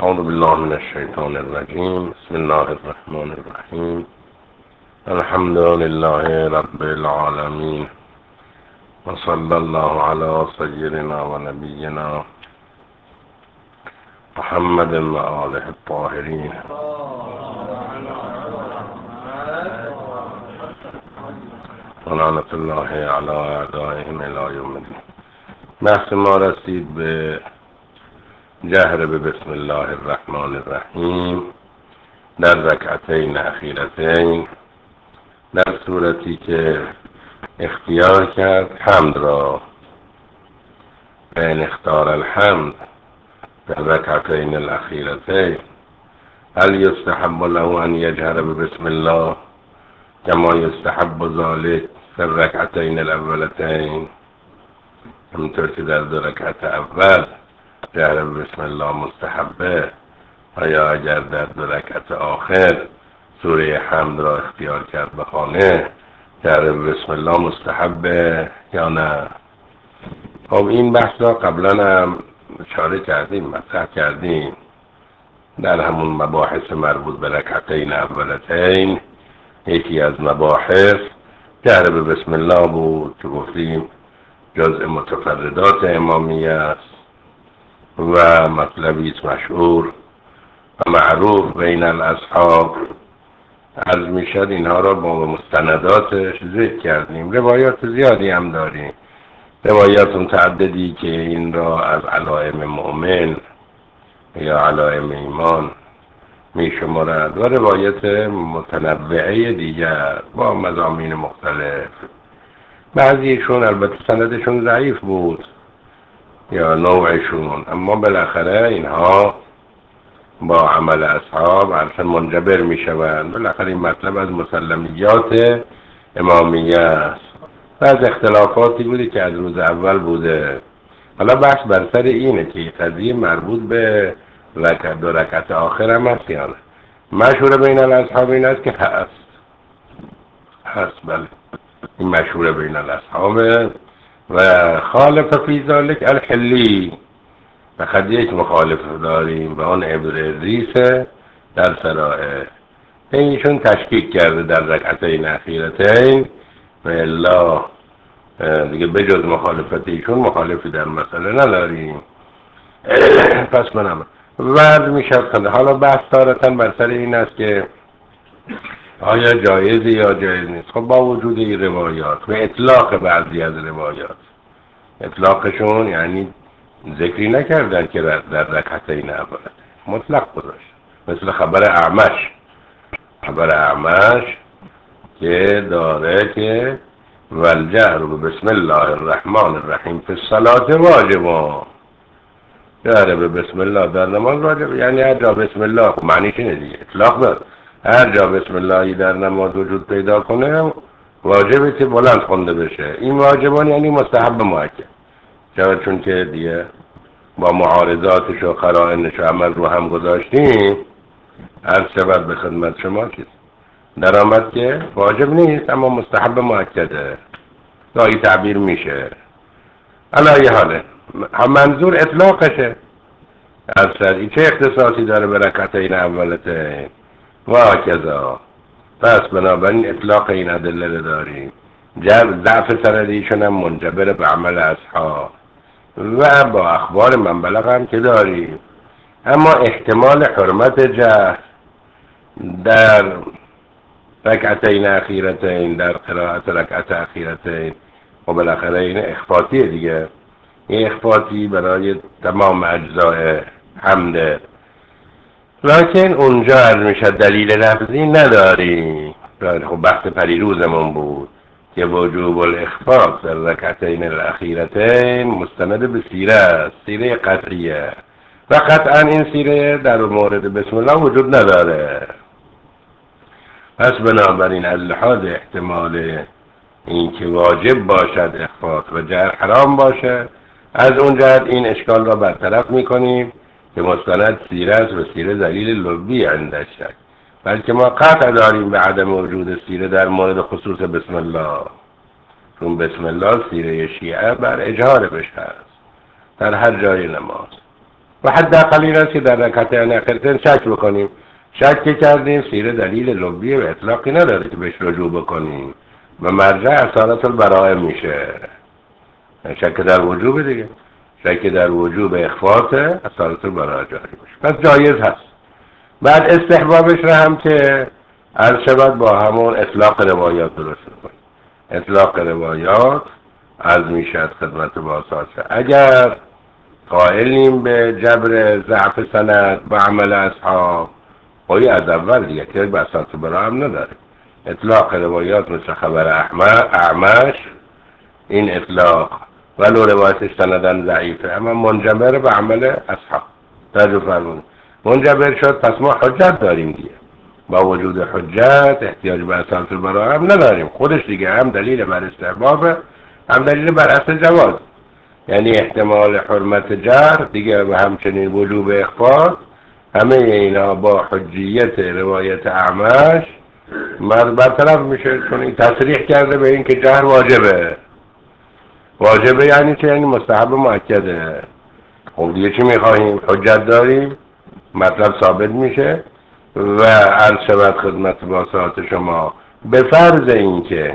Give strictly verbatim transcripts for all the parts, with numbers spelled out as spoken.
أعوذ بالله من الشيطان الرجيم. بسم الله الرحمن الرحيم. الحمد لله رب العالمين، وصلى الله على سيدنا ونبينا محمد وآله الطاهرين. ولعنة الله على أعدائهم إلى یوم الدین. بحث ما رسید به جهر به بسم الله الرحمن الرحیم در رکعتین اخیرتین، در صورتی که اختیار کرد حمد را. بین اختار الحمد در رکعتین الاخیرتین، هل یستحب له ان یجهر به بسم الله کما یستحب ذلك در رکعتین الاولتین؟ همونطور که در دو رکعت اول جهر به بسم الله مستحبه، آیا اگر در دو رکعت آخر سوره حمد را اختیار کرد بخوانه جهر به بسم الله مستحبه یا نه؟ خب این بحث را قبلا هم اشاره کردیم، مطرح کردیم در همون مباحث مربوط به رکعتین اولتین. یکی از مباحث جهر به بسم الله بود که گفتیم جزء متفردات امامیه است و مطلبی است مشهور و معروف بین الاصحاب. عرض میشد اینها را با مستنداتش ذکر کردیم. روایات زیادی هم داریم، روایات متعددی که این را از علائم مؤمن یا علائم ایمان می شمارد و روایت متنوعه دیگر با مضامین مختلف. بعضیشون البته سندشون ضعیف بود یا نوعشون، اما بالاخره اینها با عمل اصحاب اصلا منجبر می شوند. بالاخره این مطلب از مسلمیات امامیه است و از اختلافاتی بوده که از روز اول بوده. حالا بحث بر سر اینه که قضیه مربوط به رکعت دو رکعت آخر هم هست یا نه. مشهور بین الاصحاب این است که هست هست بله، این مشهور بین الاصحاب و خالف فی ذلک الحلی. فقط یک مخالف داریم و آن ابن ریسه در سرائه. اینشون تشکیک کرده در رکعتین اخیرتین و الا دیگه بجز مخالفت ایشون مخالفی در مسئله نداریم. پس منم ورد میشد. حالا بحث تارتن بر سر این است که آیا جایزی یا جایز نیست. خب با وجود این روایات و اطلاق بعضی از روایات، اطلاقشون یعنی ذکری نکردن که در رکعتین اول، مطلق گذاشت. مثل خبر اعمش، خبر اعمش که داره که والجهر بسم الله الرحمن الرحیم فی الصلاة واجب. جهر به بسم الله در نماز واجب، یعنی هر جا بسم الله، معنیش اینه دیگه، اطلاق داره. هر جا بسم اللهی در نماز وجود پیدا کنه واجبه که بلند خونده بشه. این واجبان یعنی مستحب مؤکد، چون که دیگه با معارضاتش و قرائنش و عمل رو هم گذاشتیم. هر شبت به خدمت شما چیز در آمد که واجب نیست اما مستحب مؤکده، گاهی تعبیر میشه. علایه حاله منظور اطلاقشه. از سر چه اختصاصی داره به رکعتین اولتین و هکذا. پس بنابراین اطلاق این ادله رو داریم. ضعف سندیشون هم منجبر به عمل اصحاب و با اخبار من بلغ هم که داریم. اما احتمال حرمت جهر در رکعتین اخیرتین، در قرائت رکعت اخیرتین و بالاخره این اخفاطیه دیگه، این اخفاطی برای تمام اجزاء حمده. لکن اونجا عرض میشه دلیل لفظی نداریم. خب بحث پریروزمون بود که وجوب الاخفاء در رکعتین الاخیرتین مستند به سیره است، سیره قطعیه و قطعا این سیره در مورد بسم الله وجود نداره. پس بنابراین از لحاظ احتمال این که واجب باشد اخفاء و جهر حرام باشه، از اون جهت این اشکال را برطرف میکنیم که مستند سیره است و سیره دلیل لغوی عندش شد. بلکه ما قطع داریم به عدم وجود سیره در مورد خصوص بسم الله، چون بسم الله سیره شیعه بر اجهار بشه است در هر جای نماز. و حداقل این است که در رکعتین اخیرتین شک بکنیم. شک که کردیم سیره دلیل لبی و اطلاقی نداره که بهش رجوع بکنیم و مرجع اصالت البراءه میشه. شک در وجوب دیگه، شک در وجوب اخفاء اصالت البراءه جاری میشه، پس جایز هست. بعد استحبابش را هم که عرض شود با همون اطلاق روایات درست کنیم. اطلاق روایات از میشد خدمت با ساسه. اگر قائلیم به جبر ضعف سند و عمل اصحاب، خواهی از اول دیگه که بساط برا هم نداره. اطلاق روایات مثل خبر اعمش، این اطلاق ولو روایتش سندن ضعیفه اما منجبر به عمل اصحاب. توجه فرمونید، منجبر شد پس ما حجت داریم دیگه. با وجود حجت احتیاج به اساس برا هم نداریم. خودش دیگه هم دلیل بر استحبابه هم دلیل بر اصل جواز. یعنی احتمال حرمت جر دیگه و همچنین وجوب اخفاء، همه اینا با حجیت روایت اعمش مرد برطرف میشه، چون این تصریح کرده به این که جهر واجبه. واجبه یعنی چه؟ یعنی مستحب مؤکده. خب دیگه چی میخواهیم؟ حجت داریم، مطلب ثابت میشه. و عرض شود خدمت با ساعت شما به فرض این که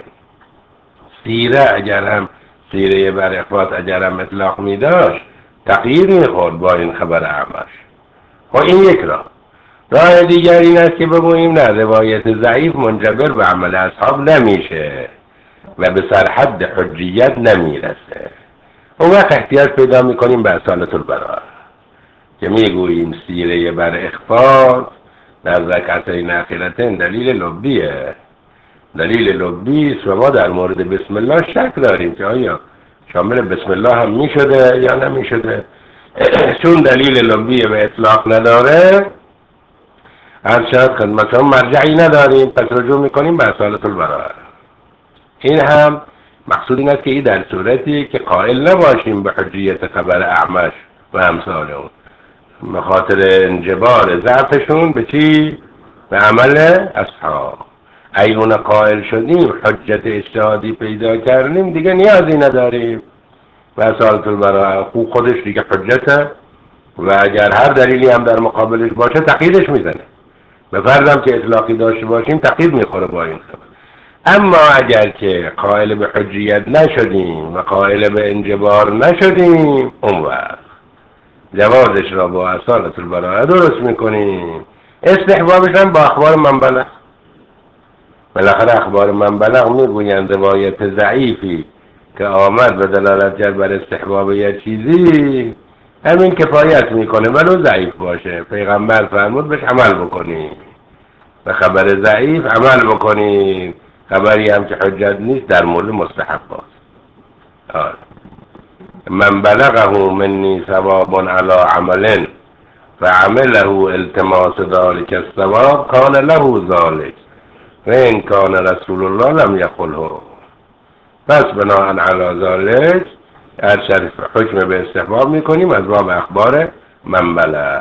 سیره اگر هم سیره بر اخوات اگر هم اطلاق می داشت تغییر می خورد با این خبر اعمش. خب این یک راه. راه دیگر این است که بگوییم نه، روایت ضعیف منجبر به عمل اصحاب نمیشه و به سرحد حجیت نمیرسه. اون وقت احتیاج پیدا میکنیم به اصالت البراءه که میگوییم سیره بر اخفاء در رکعتین اخیرتین دلیل لبیه، دلیل لبی است و ما در مورد بسم الله شک داریم که آیا شامل بسم الله هم میشده یا نمیشده. چون دلیل لبی و اطلاق نداره، هر شاید خدمت هم مرجعی نداریم، پس رجوع میکنیم به اصالت البراءه. این هم مقصود این است که این در صورتی که قائل نباشیم به حجیت خبر اعمش و امثال اون، به خاطر انجبار ضعفشون به چی؟ به عمل اصحاب. ایون قائل شدیم، حجت اجتهادی پیدا کردیم، دیگه نیازی نداریم و اصالت البراءه خوب خودش دیگه حجته و اگر هر دلیلی هم در مقابلش باشه تقییدش میزنه. به فرضم که اطلاقی داشته باشیم تقیید میخوره با این خبر. اما اگر که قائل به حجیت نشدیم و قائل به انجبار نشدیم، اون وقت جوازش را با اصالت البراءه درست میکنیم. استحبابش هم با اخبار من بلغ. بالاخره اخبار من بلغ میگویند روایت ضعیفی که آمد به دلالت کرد بر استحباب یه چیزی همین کفایت میکنه ولو ضعیف باشه. پیغمبر فرمود بهش عمل بکنی و خبر ضعیف عمل بکنی. خبری هم که حجت نیست در مورد مستحب باشه. من بلغه منی ثواب علی عمل فعمله التماس ذلك الثواب کان له ذلك و این کان رسول الله لم یقله. پس بناء علی ذلك هر شریف حکم به استحباب میکنیم از باب اخبار من بلغ.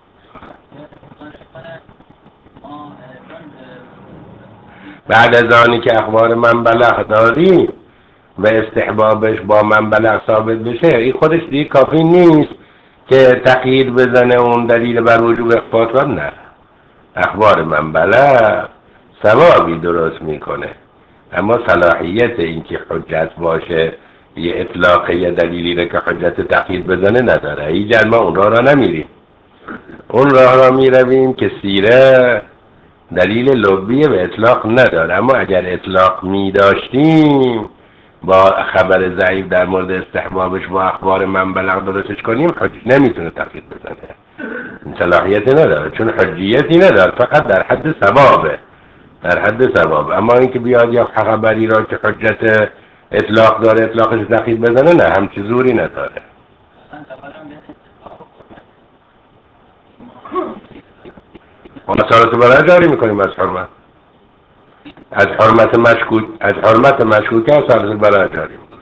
بعد از آنی که اخبار من بلغ داریم و استحبابش با من بلغ ثابت بشه، این خودش دیگه کافی نیست که تقیید بزنه اون دلیل بر وجوب اخفاء. نه، اخبار من بلغ ثوابی درست میکنه، اما صلاحیت این که حجت باشه یه اطلاق یه دلیلی رو که حجت تقیید بزنه نداره. ایجاد ما اون راه را نمیریم. اون راه را میرویم که سیره دلیل لبی و اطلاق نداره، اما اگر اطلاق میداشتیم با خبر ضعیف در مورد استحبابش با اخبار من بلغ درستش کنیم، حجت نمیتونه تقیید بزنه. این صلاحیتی نداره چون حجیتی نداره، فقط در حد ثوابه، در حد ثواب. اما اینکه بیاد یا خبری را که حجت اطلاق داره اطلاقش تقیید بزنه، نه، همچی زوری نداره. ما اصالت البراءه جاری میکنیم از حرمت، از حرمت مشکوک، از حرمت مشکوکه اصالت البراءه جاری میکنیم.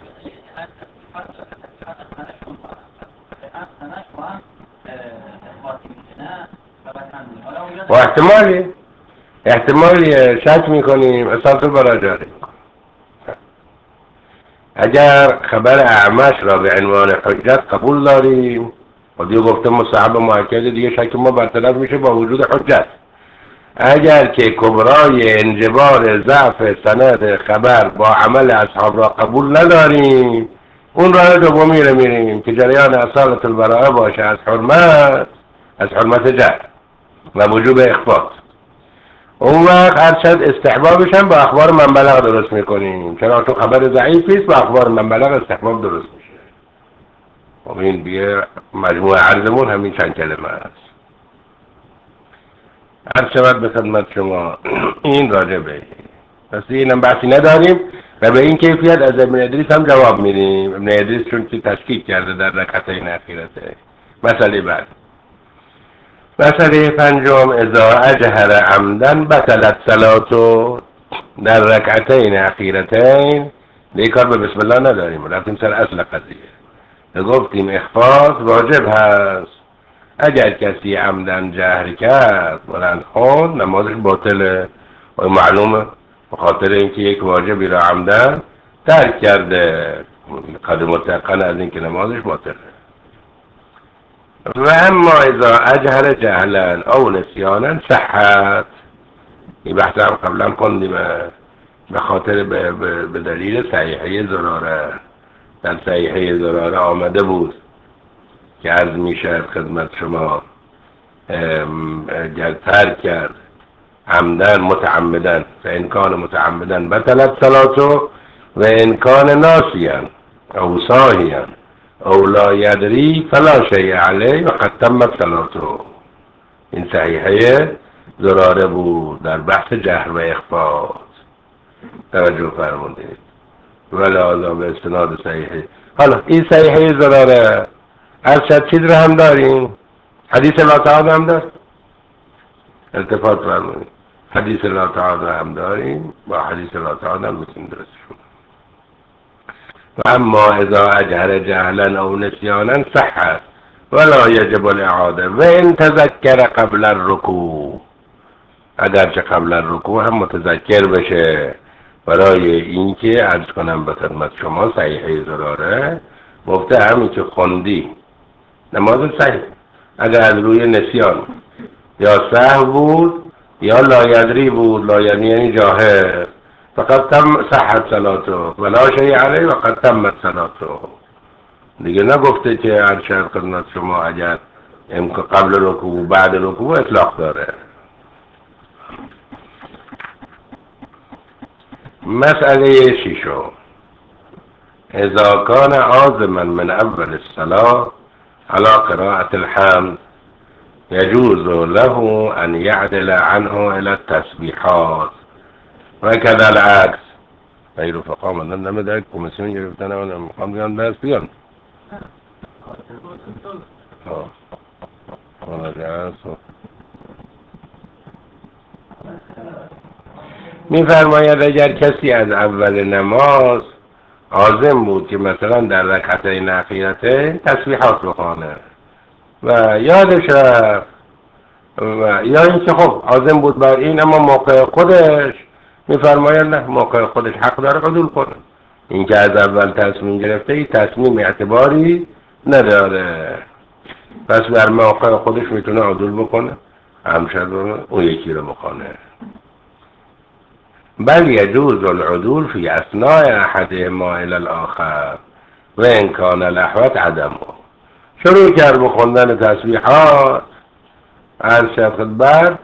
و احتمالی احتمالی شک میکنیم اصالت البراءه جاری میکنیم. اگر خبر اعمش را به عنوان حجت قبول داریم و دیگه گفته مستحب مؤکد دیگه شک ما برطرف میشه با وجود حجت. اگر که کبرای انجبار ضعف سند خبر با عمل اصحاب را قبول نداریم، اون راه دومی رو میریم که جریان اصالت البراءه باشه از حرمت از حرمت جهل و وجوب اخبات. اون وقت هرچند استحبابش هم با اخبار من بلغ درست میکنیم، چرا تو خبر ضعیفیست با اخبار من بلغ استحباب درست میشه. و این بیه مجموع عرضمون همین چند کلمه است. هر شود به خدمت شما این راجع به پس اینم بحثی نداریم و به این کیفیت از ابن ادریس هم جواب میدیم. ابن ادریس چون که تشکیک کرده در رکعتین اخیرته. مسئله بعد، مسئله پنجم، اذا اجهر عمدن بطلت صلاتو. در رکعتین اخیرتین دیگه کار به بسم الله نداریم، رفتیم سر اصل قضیه. گفتیم اخفاض واجب هست. اگر کسی عمدن جهر کرد بلند خوند نمازش باطله و معلومه به خاطر اینکه یک واجبی را عمدن ترک کرده، قد متقن از اینکه نمازش باطله. و اما اذا اجهر جهلا او نسیانا صحت. این بحث هم قبلا خوندیم به خاطر به دلیل صحیحه زراره. در صحیحه زراره آمده بود که عرض میشه خدمت شما اگر ترک کرد عمدن متعمدن فانکان متعمدن بطلت صلاتو و انکان ناسیان او ساهیان او لا یدری فلا شیء علیه و قد تمت صلاتو. این صحیحه زراره بود در بحث جهر و اخفاض. توجه فرمودید ولی آزام به استناد صحیحه. حالا این صحیحه زراره از شد چیز رو هم داریم، حدیث لا تعالی هم داریم، التفات فرمونید حدیث لا تعالی هم داریم، با حدیث لا تعالی هم بسیم درستشون. و اما اذا اجهر جهلا او نسیانا صحت ولا یجب الاعاده و ان تذکر قبل الرکوع. اگرچه قبل الرکوع هم متذکر بشه. برای اینکه عرض کنم به خدمت شما صحیحه زراره گفته همین که خوندی نماز صحیح، اگر از روی نسیان یا سهو بود یا لایدری بود، لایدری یعنی جاهل، فقط تم صحت صلاتو ولا شیء علیه و قد تمت صلاتو. دیگه نگفته که هر شاید خدمت شما اگر قبل رکوع بعد رکوع اطلاق داره. مسئله شیشو، اذا کان عازما من اول الصلاة على قراءة الحمد يجوز له ان يعدل عنه الى التسبيحات و کذا العکس. ای رفقا من نمی دارید کمیسیون گرفتن و میخوام بیان درس بیان میفرماید اگر کسی از اول نماز عازم بود که مثلا در رکعتین اخیرتین تسبیحات بخوانه و یادش رفت و یا اینکه خب عازم بود بر این اما موقع خودش، میفرماید نه موقع خودش حق داره قبول کنه. این که از اول تصمیم گرفته این تصمیم اعتباری نداره، پس در موقع خودش میتونه عدول بکنه همشد اون یکی رو بخونه. بل یجوز العدول فی اثناء احدهما الى الاخر و ان کان الاحوط عدمه. شروع کرد بخوندن تسبیحات ارشد خدمت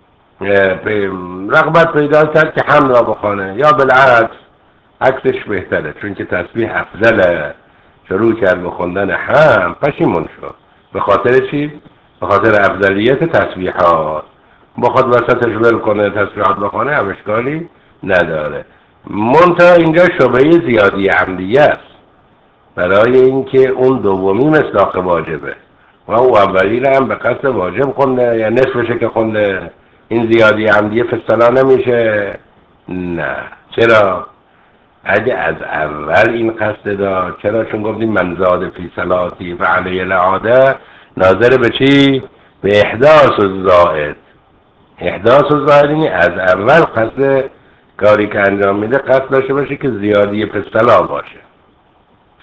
رغبت پیدا کرد که حمد را بخونه یا بالعکس عکسش بهتره چون که تسبیح افضله، شروع کرد بخوندن حمد پشیمون شد. به خاطر چی؟ به خاطر افضلیت تسبیحات. بخواد وسطش ول کنه تسبیحات بخونه هم اشکالی نداره. منتها اینجا شبهه زیادی عمدیه است برای اینکه اون دومی مصداق واجبه و او اولی رو هم به قصد واجب خونده یا نصفشه که خونده، این زیادی عمدیه فستلا نمیشه. نه چرا؟ اگه از اول این قصد دار، چرا؟ چون گفتیم من زاد فی صلاتی و علیه الاعاده ناظر به چی؟ به احداث الزائد. احداث الزائد یعنی از اول قصد کاری که انجام میده قصد داشته باشه که زیادی فستلا باشه.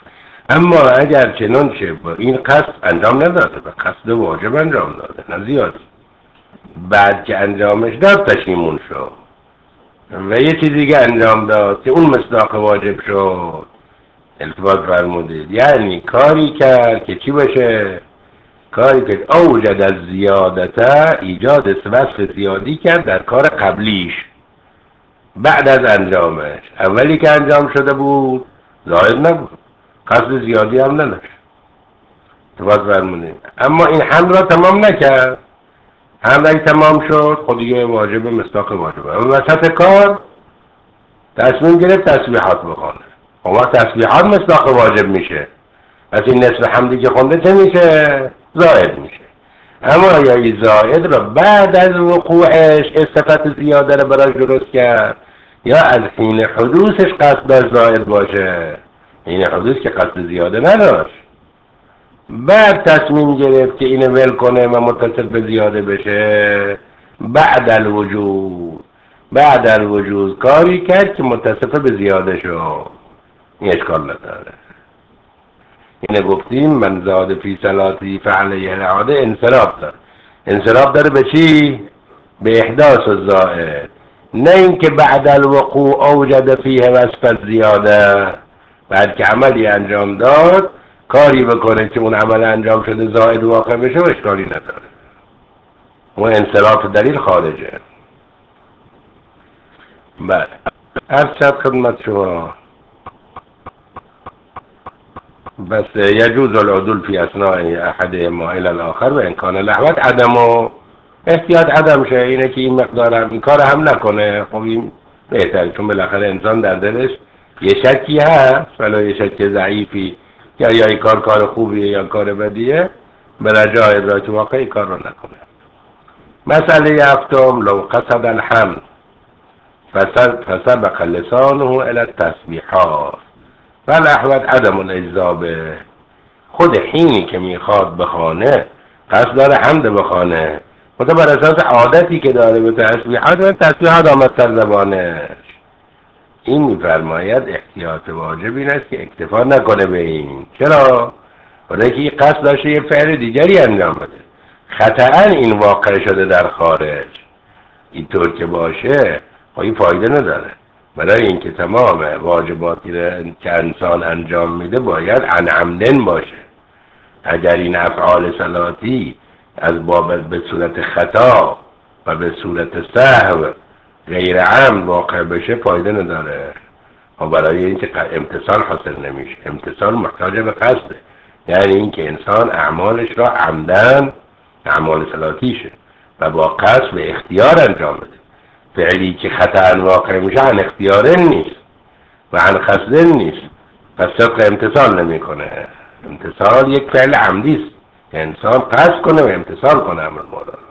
اما اگر چنانچه با این قصد انجام نداده و قصد واجب انجام داده نه زیادی، بعد که انجامش داد پشیمون شد و یه چیز دیگه انجام داد که اون مصداق واجب شد، التفات فرمودید یعنی کاری کرد که چی باشه؟ کاری که اوجد از زیادته، ایجاد وصف زیادی کرد در کار قبلیش بعد از انجامش. اولی که انجام شده بود زائد نبود، قصد زیادی هم نداشت، التفات فرمودید. اما این حمل را تمام نکرد، حمل اگه تمام شد خود دیگه واجب مصداق واجبه. اما وسط کار تصمیم گرفت تسبیحات بخونه، اون وقت تسبیحات مصداق واجب میشه، پس این نصف حمدی که خونده چه میشه؟ زائد میشه. اما یا این زائد را بعد از وقوعش صفت زیاده را براش درست کرد، یا از حین حدوثش قصد داشت زائد باشه، حین حدوث که قصد زیاده نداشت، بعد تصمیم گرفت که اینو ول کنه و متصل به زیاده بشه بعد الوجود. بعد الوجود کاری کرد که متصف به زیاده شد، این اشکال نداره. اینه گفتیم من زاد فی صلاتی فعلیه الاعاده انصراف داره. انصراف داره به چی؟ به احداث الزائد، نه اینکه بعد الوقوع اوجد فیه وصف زیاده، بعد که عملی انجام داد کاری بکنه که اون عمل انجام شده زائد واقع بشه و اشکالی نداره. و انصراف دلیل خارجه. بله عرض شد خدمت شما. بس یجوز العدول فی اثناء احد ما الى الاخر و امکان لحوت عدم و احتیاط عدم شه، اینه که این مقدار هم این کار هم نکنه. خب این بهتره، چون بالاخره انسان در دلش یه شکی هست، ولی یه شک ضعیفی که یا این کار کار خوبیه یا کار بدیه، به رجای ادراک واقعی کار رو نکنه. مسئله هفتم لو قصد الحمد فسبق لسانه الى التسبیحات فالاحوط عدم الاجزا به. خود حینی که میخواد بخونه قصد داره حمد بخونه، خود بر اساس عادتی که داره به تسبیحات و تسبیحات آمد سر زبانش، این میفرماید احتیاط واجب این است که اکتفا نکنه به این. چرا؟ برای که این قصد داشته یه فعل دیگری انجام بده، خطأً این واقع شده در خارج، اینطور که باشه این فایده نداره. برای اینکه تمام واجباتی که انسان انجام میده باید عن عمدن باشه. اگر این افعال صلاتی از باب به صورت خطا و به صورت سهو غیر عمد واقع بشه فایده نداره. و برای اینکه امتصال حاصل نمیشه، امتصال محتاج به قصده، یعنی اینکه انسان اعمالش را عمدن اعمال صلاتیشه و با قصد به اختیار انجام بده. فعلی که خطأ واقع میشه عن اختیار نیست و عن قصد نیست، پس صدق امتصال نمیکنه. امتصال یک فعل عمدی است که انسان قصد کنه و امتصال کنه امر مولا رو،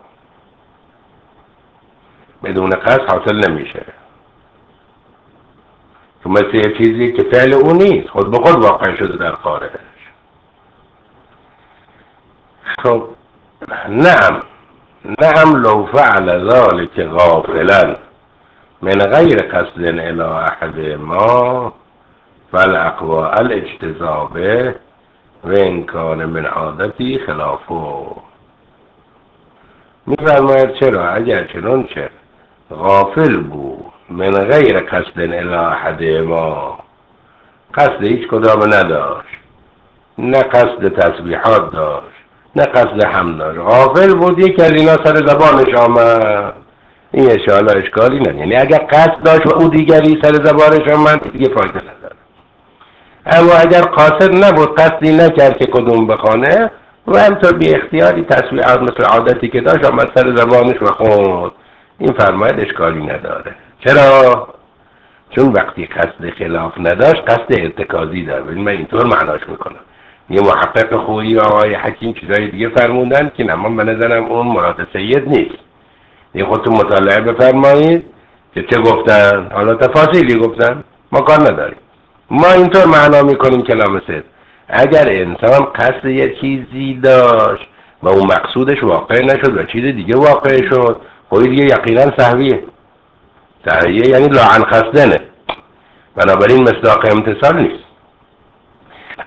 بدون قصد حاصل نمیشه. تو مثل یه چیزی که فعل اون نیست، خود به خود واقع شده در خارج. خب نعم نعم لو فعل ذلك غافلا من غیر قصد الى احد ما فالاقوى الاجتذابه و امکان من عادتی خلافه. میفرماید چرا اگر چنانچه غافل بود من غیر قصد الی احد ما، قصد هیچ کدام نداشت، نه قصد تسبیحات داشت نه قصد حمد داشت، غافل بود یک از اینا سر زبانش آمد، این اشکال اشکالی نه. یعنی اگر قصد داشت و او دیگری سر زبانش آمد دیگه فایده نداره. اما اگر قاصد نبود، قصدی نکرد که کدوم بخونه و همطور بی اختیاری تسبیحات مثل عادتی که داشت آمد سر زبانش و خوند، این فرماید اشکالی نداره. چرا؟ چون وقتی قصد خلاف نداشت قصد ارتکازی داره. ببین من اینطور معناش میکنم، یه محقق خویی آقای حکیم چیزای دیگه فرموندن که نمان به نظرم اون مراد سید نیست. یه خودتون مطالعه بفرمایید که چه گفتن، حالا تفاصیلی گفتن ما کار نداریم، ما اینطور معنا میکنیم کلام سید. اگر انسان قصد یه چیزی داشت و اون مقصودش واقع نشد و چیز دیگه واقع شد، خب دیگه یقینا سهویه. سهویه یعنی لا عن قصدنه، بنابراین مصداق امتصال نیست.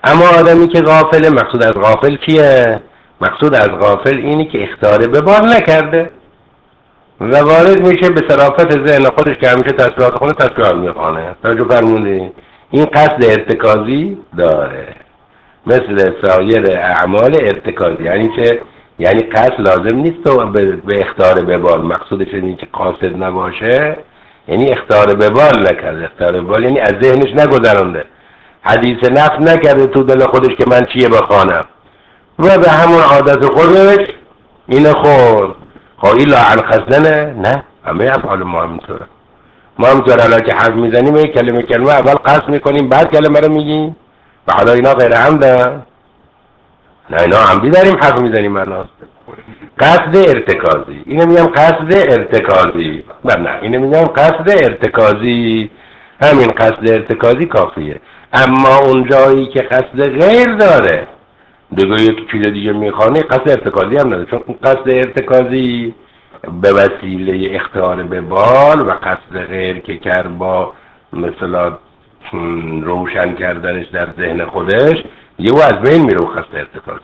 اما آدمی که غافله، مقصود از غافل چیه؟ مقصود از غافل اینی که اختیار به بال نکرده و وارد میشه به صرافت ذهن خودش که همیشه تسبیحات خونه تسبیحات میخوانه. توجه فرمودی؟ این قصد ارتکازی داره مثل سایر اعمال ارتکازی. یعنی چه؟ یعنی قصد لازم نیست تو به اختیار به بال، مقصودش اینه که قاصد نباشه، یعنی اختیار به بال نکرده. اختیار به بال یعنی از ذهنش نگذرانده، حدیث نفس نکرده تو دل خودش که من چیه بخوانم و به همون عادت خودش اینه خورد. خب این لاعن خستنه؟ نه، همه افعال ما همینطوره. ما همینطور الان که حرف میزنیم یک کلمه کلمه اول قصد میکنیم بعد کلمه رو میگیم و حالا اینا غیر عمده؟ نه اینا عمدی داریم حرف میزنیم الان. قصد ارتکازی، اینو میگم قصد ارتکازی. نه اینو میگم قصد ارتکازی. همین قصد ارتکازی کافیه. اما اون جایی که قصد غیر داره دیگه یک چیز دیگه میخوانه، قصد ارتکازی هم نداره، چون قصد ارتکازی به وسیله اختیار به بال و قصد غیر که کرد با مثلا روشن کردنش در ذهن خودش یه او از بین میره. و قصد ارتکازی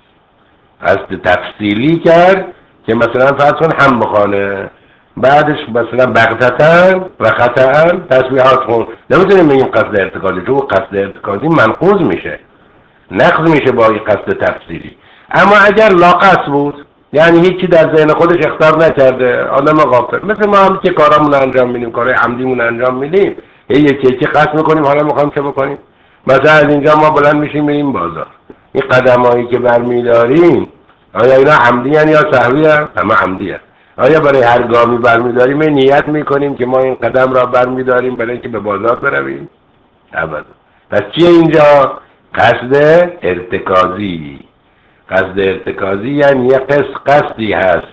قصد تفصیلی کرد که مثلا فرض کن هم بخوانه، بعدش مثلا بغتتن و خطأن تسبیحات خون، نمیتونیم بگیم قصد ارتکازی، چون قصد ارتکازی منقوض میشه، نقض میشه با این قصد تفصیلی. اما اگر لاقص بود، یعنی هیچی در ذهن خودش اختیار نکرده، آدم غافل، مثل ما هم که کارامون انجام میدیم، کارهای عمدیمون انجام میدیم، یکی یکی قصد میکنیم حالا میخوام چه بکنیم. مثلا از اینجا ما بلند میشیم میریم بازار، این قدمایی که برمیداریم آیا اینا عمدی هن یا سهوی هن؟ همه عمدی هن. آیا برای هر گامی برمیداریم نیت میکنیم که ما این قدم را برمیداریم برای اینکه به بازار برویم؟ ابدا. پس چیه اینجا؟ قصد ارتکازی. قصد ارتکازی یعنی یه قصد قصدی هست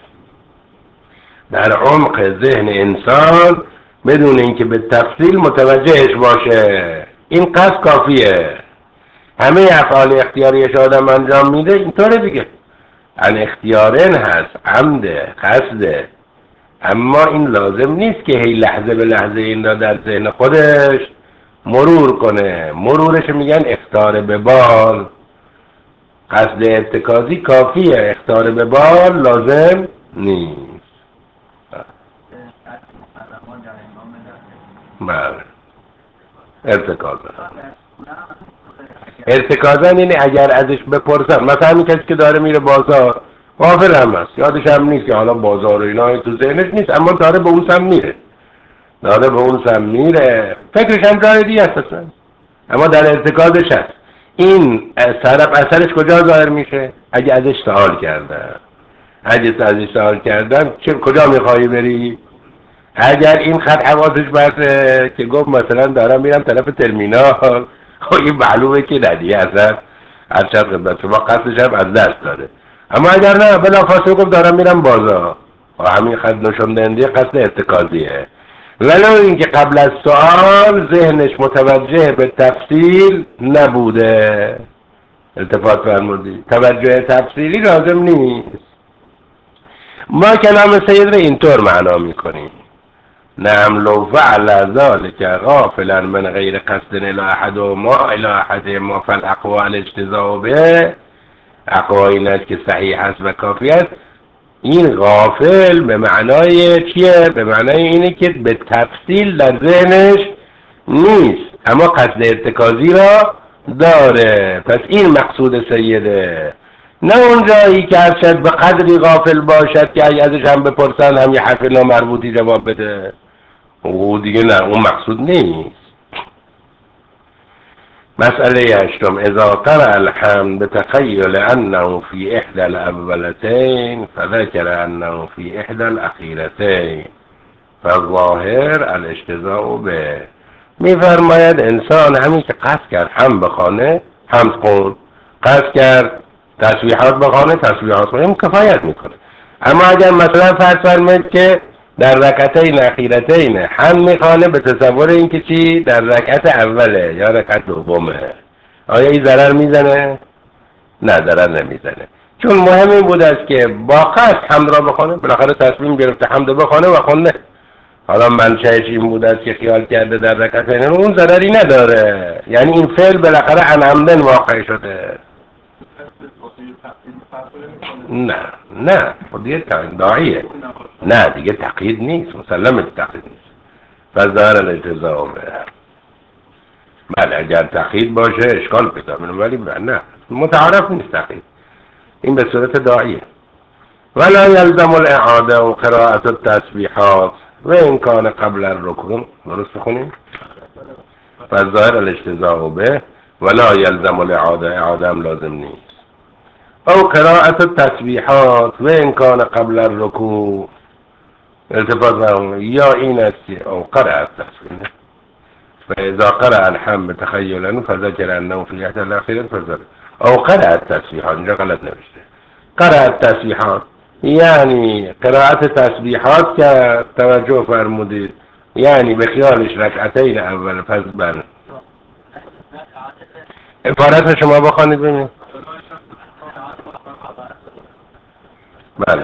در عمق ذهن انسان بدون اینکه به تفصیل متوجهش باشه. این قصد کافیه. همه افعال اختیاریش آدم انجام میده اینطوره دیگه، ان اختیارن هست، عمده، قصده. اما این لازم نیست که هی لحظه به لحظه این را در ذهن خودش مرور کنه. مرورش میگن اختیار به بال. قصد ارتکازی کافیه، اختیار به بال لازم نیست. بله ارتکاز ارتکازن اینه اگر ازش بپرسن، مثلا همین کسی که داره میره بازار غافل هم هست، یادش هم نیست که حالا بازار و اینا تو ذهنش نیست، اما داره به اون سم میره داره به اون سم میره فکرش هم جای دیگه هست اصلا، اما در ارتکازش هست. این اثر اثرش کجا ظاهر میشه؟ اگه ازش سوال کردن اگه ازش سوال کردن چه کجا میخوایی بری؟ اگر این خط حواسش برسه که گفت مثلا دارم میرم طرف ترمینال، خب این معلومه که ندیه اصلا هر چند خدمت شما قصدش هم از دست داره. اما اگر نه بلافاصله گفت دارم میرم بازار، و همین خط نشون دهنده قصد ارتکازیه. ولو اینکه قبل از سوال ذهنش متوجه به تفصیل نبوده. التفات فرمودی توجه تفصیلی لازم نیست. ما کلام سید رو اینطور معنا میکنیم: نعم لو فعل ذلك غافلا من غیر قصد الى احد و ما الى احد ما فالاقوال اجتزاء به. اقوال است که صحیح است و کافی است. این غافل به معنای چیه؟ به معنای اینه که به تفصیل در ذهنش نیست اما قصد ارتکازی را داره. پس این مقصود سیده، نه اون جایی که ارشد به قدری غافل باشد که اگه ازش هم بپرسن هم یه حرف نامربوطی جواب بده. او دیگه نه، اون مقصود نیست. مسئله هشتم: اذا قرأ الحمد بتخيل انه في احدى الاولتين فذكر انه في احدى الاخيرتين فالظاهر الاجتزاء به. میفرماید انسان همین که قصد کرد هم بخوانه هم خون، قصد کرد تسبیحات بخوانه تسبیحات خونه، این کفایت میکنه. اما اگر مثلا فرض فرمایید که در رکعتین اخیرتین هم میخوانه به تصور اینکه چی در رکعت اوله یا رکعت دومه، آیا این ضرر میزنه؟ نه ضرر نمیزنه، چون مهم این بود است که با قصد حمد را بخوانه، بالاخره تصمیم گرفته حمد بخوانه و خونده. حالا منشأش این بود است که خیال کرده در رکعتین اون ضرری نداره، یعنی این فعل بالاخره عن عمدن واقع شده. نه نه خب دیگه داعیه، نه دیگه تقیید نیست، مسلمه تقیید نیست. پس ظاهر الاجتزاء به، بله اگر تقیید باشه اشکال پیدا میکنه، ولی نه متعارف نیست تقیید، این به صورت داعیه. ولا يلزم الاعاده و قراءة التسبیحات و این کان قبل الرکوع. درست بخونیم. پس ظاهر الاجتزاء به ولا يلزم الاعاده، اعاده هم لازم نیست. او قراءة التسبیحات و این کان قبل الرکوع، التفات یا این است او قرأ التسبیح فاذا قرأ الحمد تخيلا فذكر انه في احدى الاخيرات فذكر او قرأ التسبیحات. اینجا غلط نوشته، قرأ التسبیحات یعنی قراءت تسبیحات که توجه فرمودید، یعنی به خیالش رکعتین اول پس بر عبارت شما بخوانید ببینید. بله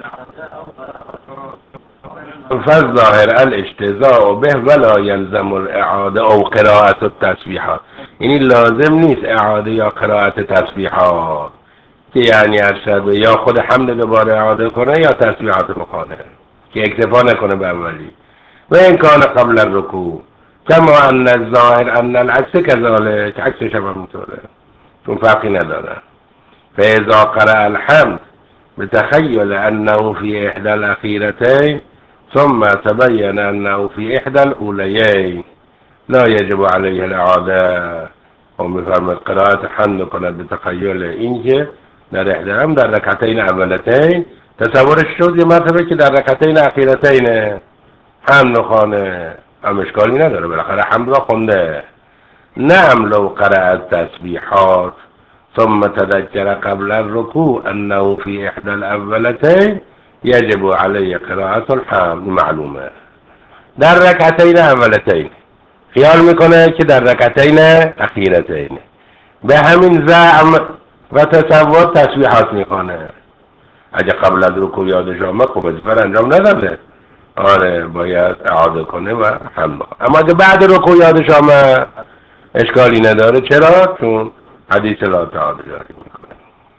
فالظاهر الاجتزاء به ولا يلزم الاعاده او قراءة التسبیحات، یعنی لازم نیست اعاده یا قراءت تسبیحات، که یعنی ارشد یا خود حمد دوباره اعاده کنه یا تسبیحات بخونه که اکتفا نکنه به اولی. و این کان قبل الرکوع کما ان الظاهر ان العکس کذالک، عکسش هم همونطوره چون فرقی نداره. فاذا قرأ الحمد بتخيل انه في احدى الاخيرتين ثم تبين انه في احدى الاوليين لا يجب عليه الاعاده. هم بفرمت قراءت حمد کند بتخیل اینکه در احدى هم در رکعتین اولتین تصورش شد یه مرتبه که در رکعتین اخیرتین حمد خانه هم اشکالی نداره، بالاخره حمد را خونده. نعم لو قرأ التسبیحات ثم تذكر قبل الركوع انه في احدى الاولتين يجب عليه قراءة الحمد، معلومه در رکعتین اولتین خیال میکنه که در رکعتین اخیرتین، به همین زعم و تصور تسبیحات میکنه. اگه قبل از رکوع یادش آمد خب وظیفه انجام نداده، آره باید اعاده کنه و حمد بخونه. اما اگه بعد رکوع یادش آمد اشکالی نداره. چرا؟ چون حدیث لا تعالی جاری میکنه.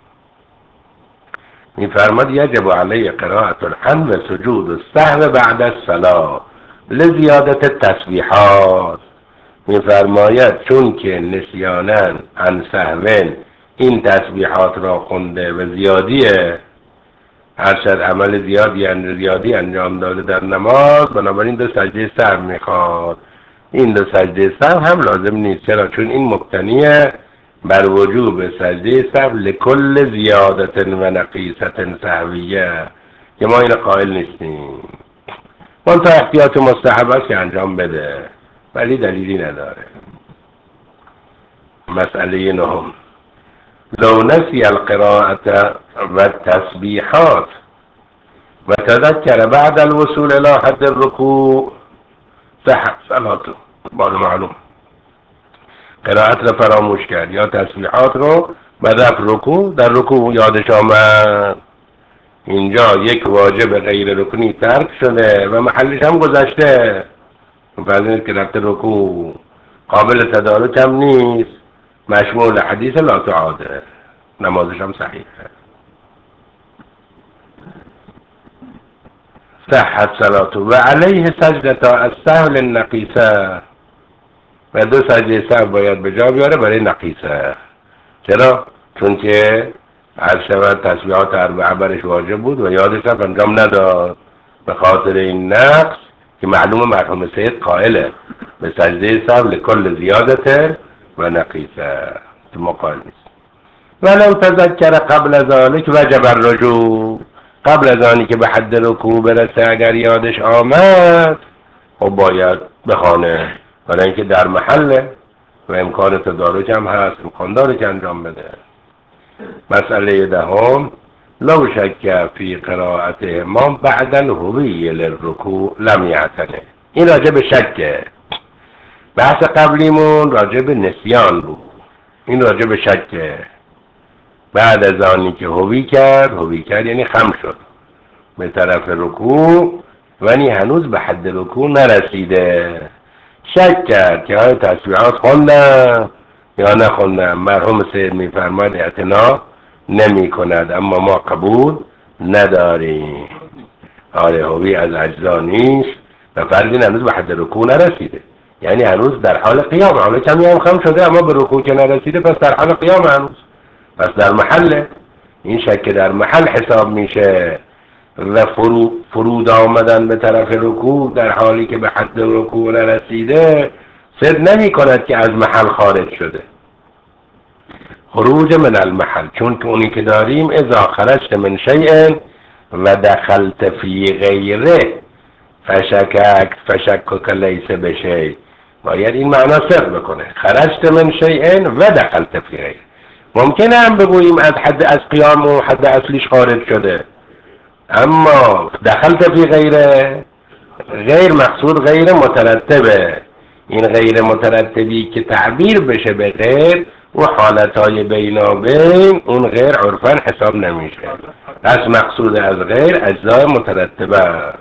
میفرماد یجب علیه قراءة الحمد و سجود السهو بعد الصلاة لزیادت التسبیحات. میفرماید چون که نسیانن عن سهون این تسبیحات را خونده و زیادیه، هرچند عمل زیادی ان زیادی انجام داده در نماز، بنابراین دو سجده سهو میخواد. این دو سجده سهو هم لازم نیست. چرا؟ چون این مبتنیه بر وجوب سجده سهو لکل زیادت و نقیصت سهویه که ما این قائل نیستیم. من تا احتیاط مستحب است که انجام بده ولی دلیلی نداره. مسئله نهم لو نسی القراءة و التسبیحات و تذکر بعد الوصول الى حد الرکوع صحت صلاته. بعد معلوم قرائت رو فراموش کرد یا تسبیحات رو بعد رفت رکوع، در رکوع یادش آمد، اینجا یک واجب غیر رکنی ترک شده و محلش هم گذشته. فرض که رفت رکوع قابل تدارک هم نیست، مشمول حدیث لا تعاده، نمازش هم صحیحه. صحت صلاته و علیه سجدتا السهو للنقیصه و دو سجده سهو باید به جا بیاره برای نقیصه. چرا؟ چون که هر شود تسبیحات اربعه برش واجب بود و یادش هم انجام نداد. به خاطر این نقص که معلوم مرحوم سید قائله به سجده سهو لکل زیادته و نقیصه، ما قائل نیست. ولو تذکر قبل ذلك وجب الرجوع، قبل از آنی که به حد رکوع برسه اگر یادش آمد خب باید بخوانه، برای اینکه در محله و امکان تدارک هم هست، امکان داره که انجام بده. مسئله دهم لو شک فی قراءت امام بعد الهوی للرکوع لم یعتنه. این راجع به شکه. بحث قبلیمون راجع به نسیان بود، این راجع به شکه. بعد از آنی که هوی کرد، هوی کرد یعنی خم شد به طرف رکوع، ولی هنوز به حد رکوع نرسیده. شک کرد که آیا تسبیحات خوندم یا نخوندم. مرحوم سید میفرماید اعتنا نمی کند، اما ما قبول نداریم. آره هوی از اجزا نیست و فردی هنوز به حد رکوع نرسیده، یعنی هنوز در حال قیام، حالا کمی هم خم شده اما به رکوع که نرسیده، پس در حال قیام هنوز، پس در محله. این شک در محل حساب میشه و فرو فرود آمدن به طرف رکوع در حالی که به حد رکوع نرسیده صد نمی کند که از محل خارج شده. خروج من المحل، چون که اونی که داریم اذا خرجت من شیء و دخلت فی غیره فشکک فشکک لیس بشیء، باید این معنا صدق بکنه. خرجت من شیء و دخلت فی غیره. ممکنه هم بگوییم از حد از قیام و حد اصلیش خارج شده، اما دخلت فی غیره، غیر مقصود غیر مترتبه. این غیر مترتبی که تعبیر بشه به غیر و حالتهای بینابین، اون غیر عرفاً حساب نمیشه. پس مقصود از غیر اجزای مترتبه.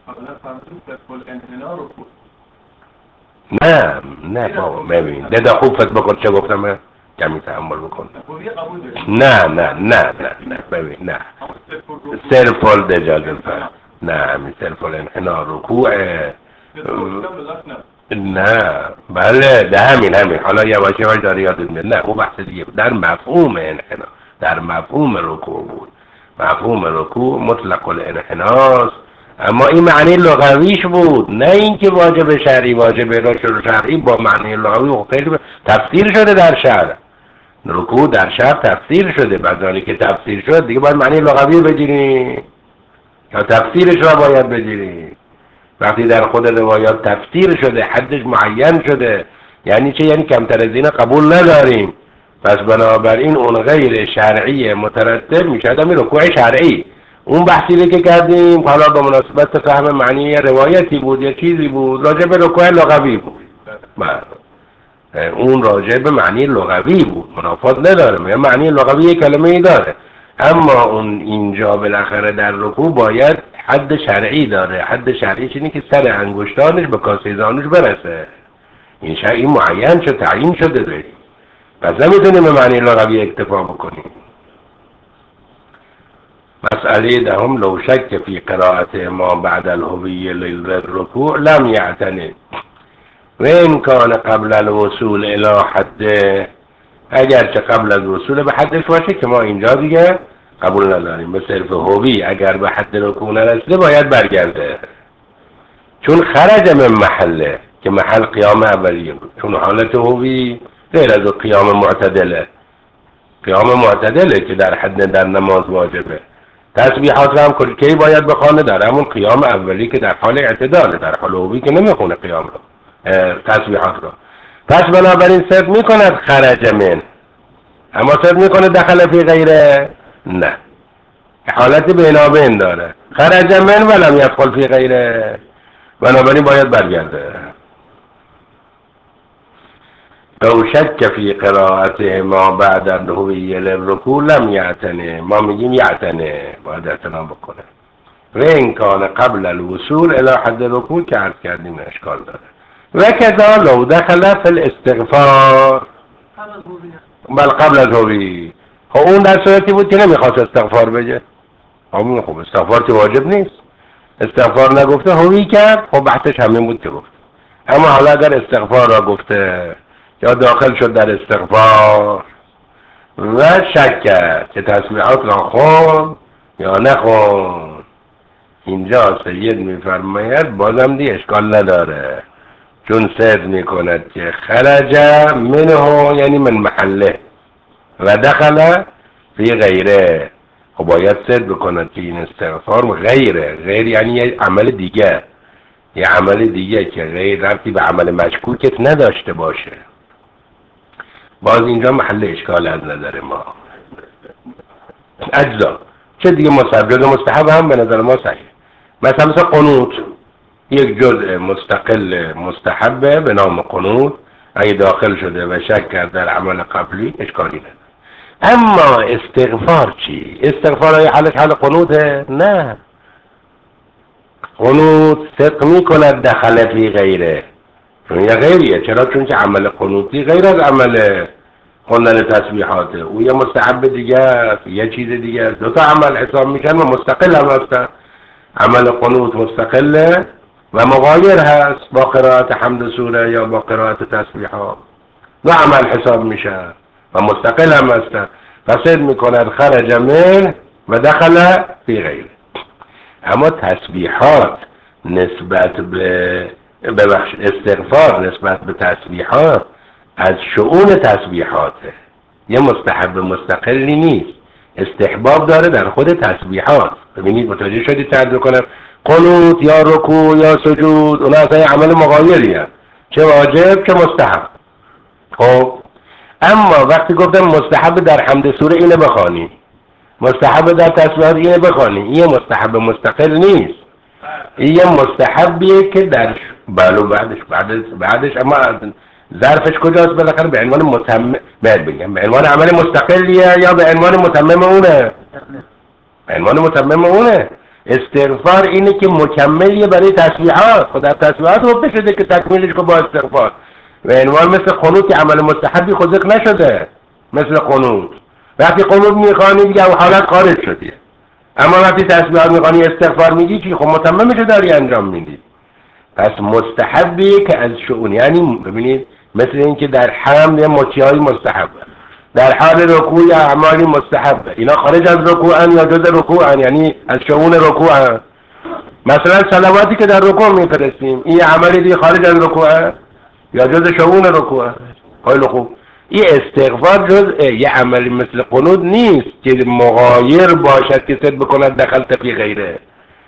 نه نه بابا ببین ددا خوب فت بکن چه گفتم من؟ کمی تحمل بکن. نه نه نه نه نه ببین نه صرف الدجال فرد، نه همین صرف الانحنا رکوعه. نه بله ده همین همین حالا یواش یواش داره یادت میاد. نه اون بحث دیگه در مفهوم انحنا، در مفهوم رکوع بود. مفهوم رکوع مطلق الانحناست، اما این معنی لغویش بود، نه اینکه واجب شرعی. واجب شرعی با معنی لغوی خیلی تفسیر شده در شرع. رکوع در شرع تفسیر شده، بعدانی که تفسیر شد دیگه باید معنی لغوی بگیری یا تفسیرش را باید بگیری. وقتی در خود روایات تفسیر شده، حدش معین شده، یعنی چه؟ یعنی کمتر از این قبول نداریم. پس بنابراین اون غیر شرعی مترتب میشه همین رکوع شرعی. اون بحثی که کردیم حالا به مناسبت فهم معنی روایتی بود یا چیزی بود، راجع به رکوع لغوی بود. اون راجع به معنی لغوی بود، منافات نداره، معنی لغوی یک کلمه ای داره، اما اون اینجا بالاخره در رکوع باید حد شرعی داره. حد شرعی اینه که سر انگشتانش به کاسه زانوش برسه. این شرعی معین شد، تعیین شده داریم، پس نمیتونیم به معنی لغوی اکتفا بکنیم. مسئله دهم لو شک فی قرائت ما بعد الهویه للرکوع لم یعتنی و این کان قبل الوصول الى حده، اگرچه قبل از وصول به حدش باشه که ما اینجا دیگه قبول نداریم. به صرف هوی اگر به حد رکوع نرسیده باید برگرده، چون خرج من محله که محل قیام اولیه بود. چون حالت هوی غیر از قیام معتدله، قیام معتدله که در حد در نماز واجبه. تسبیحات هم کلکی باید بخونه در همون قیام اولی که در حال اعتداله، در حال هوی که نمیخونه قیام رو، تسبیحات رو. پس بنابراین صدق میکند خرج من، اما صدق میکنه دخل فی غیره نه، حالت بینابین داره. خرج من ولم یدخل فی غیره، بنابراین باید برگرده. لو شک فی قرائت ما بعد الهویه للرکوع لم یعتنی، ما میگیم یعتنی، باید اعتنا بکنه. و این کان قبل الوصول الی حد رکوع که عرض کردیم اشکال داره. و کذا لو دخل فی الاستغفار، بل قبل از هوی، خب اون در صورتی بود که نمیخواست استغفار بگه. خب خب استغفار که واجب نیست، استغفار نگفته هوی کرد، خب بحثش همین بود که گفت. اما حالا اگر استغفار را گفته یا داخل شد در استغفار و شک کرد که تسبیحات را خون یا نخون، اینجا سید میفرماید بازم دی اشکال نداره، چون صدق میکند که خرج منه یعنی من محله و دخل فی غیره. خب باید صدق بکند که این استغفار غیره، غیر یعنی یه عمل دیگه، یه عمل دیگه که غیر ربطی به عمل مشکوکت نداشته باشه. باز اینجا محل اشکال از نظر ما. اجزا چه دیگه مستحب، جزء مستحب هم به نظر ما صحیح. مثلا مثل قنوت یک جزء مستقل مستحبه به نام قنوت، اگه داخل شده و شک کرد در عمل قبلی اشکالی نداره. اما استغفار چی؟ استغفار های حالش حال قنوته؟ نه، قنوت صدق میکند دخل فی غیره، چون یه غیریه. چرا؟ چون که عمل قنوتی غیر از عمل خوندن تسبیحاته، او یه مستحب دیگه است، یه چیز دیگه است. دو تا عمل حساب میشن و مستقل هم هستن. عمل قنوت مستقله و مغایر هست با قرائت حمد سوره یا با قرائت تسبیحات، دو عمل حساب میشه و مستقل هم هستن. فسد میکند خرج من و دخل فی غیره. اما تسبیحات نسبت به ببخش استغفار نسبت به تسبیحات از شؤون تسبیحاته، یه مستحب مستقلی نیست، استحباب داره در خود تسبیحات. ببینید متوجه شدید تعبیر کنم؟ قنوت یا رکوع یا سجود اونا اصلا عمل مغایری هست، چه واجب چه مستحب. خب اما وقتی گفتم مستحب در حمد سوره اینه بخوانی، مستحب در تسبیحات اینه بخوانی، این یه مستحب مستقل نیست، این یه مستحبیه که در بلو بعدش بعدش بعدش اما ظرفش کجاست؟ بالاخره به عنوان متمم باید بگم به عنوان عمل مستقلیه یا به عنوان متمم اونه؟ به عنوان متمم اونه. استغفار اینه که مکملیه برای تسبیحات. خود در تسبیحات گفته شده که تکمیلش که با استغفار. به عنوان مثل قنوت که عمل مستحبی خود ذکر نشده، مثل قنوت وقتی قنوت میخوانی دیگه حالت خارج شدی، اما وقتی تسبیحات میخوانی استغفار میگی چی؟ خب متممش داری انجام میدی. پس مستحبی که از شؤون، یعنی ببینید مثل این که در حمد یه مچی‌های مستحبه، در حال رکوع یا اعمالی مستحبه، اینا خارج از رکوعن یا جز رکوعن، یعنی از شؤون رکوعن. مثلا صلواتی که در رکوع میفرستیم این عملی دیگه خارج از رکوعه یا جز شؤون رکوعه. خیلی خوب، این استغفار جز یه عملی مثل قنوت نیست که مغایر باشد که صد بکند دخلت فی غیره.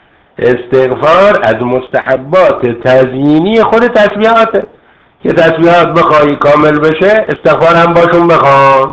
استغفار از مستحبات تزیینی خود تسبیحاته که تسبیحات بخوایی کامل بشه استغفار هم باشون بخوان.